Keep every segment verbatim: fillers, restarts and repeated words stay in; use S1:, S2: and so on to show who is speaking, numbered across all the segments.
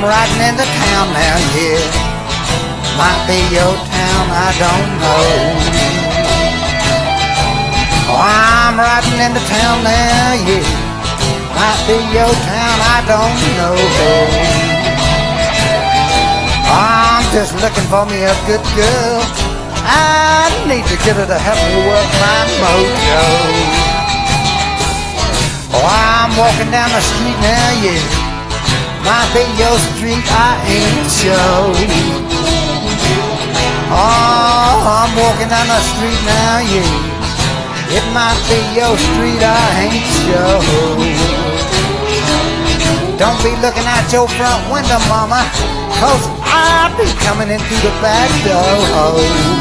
S1: I'm riding into town now, yeah. Might be your town, I don't know. Oh, I'm riding into town now, yeah. Might be your town, I don't know. I'm just looking for me a good girl. I need to get her to help me work my mojo. Oh, I'm walking down the street now, yeah. Might be your street, I ain't sure. Oh, I'm walking down the street now, yeah. It might be your street, I ain't sure. Don't be looking out your front window, mama, 'cause I'll be coming in through the back door.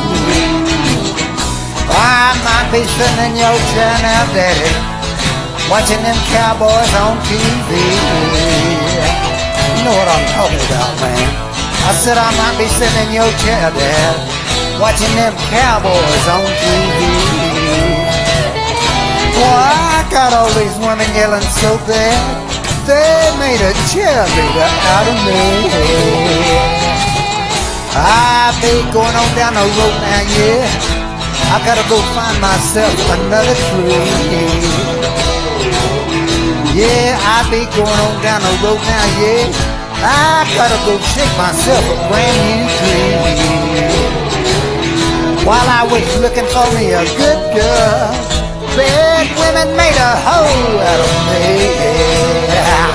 S1: I might be sitting in your chair now, daddy, watching them cowboys on T V. You know what I'm talking about, man. I said I might be sitting in your chair, dad, watching them cowboys on T V. Boy, I got all these women yelling so bad, they made a cheerleader out of me. I be going on down the road now, yeah. I gotta go find myself another tree. Yeah, I be going on down the road now, yeah. I gotta go shake myself a brand new tree. While I was looking for me a good girl, bad women made a hoe out of me.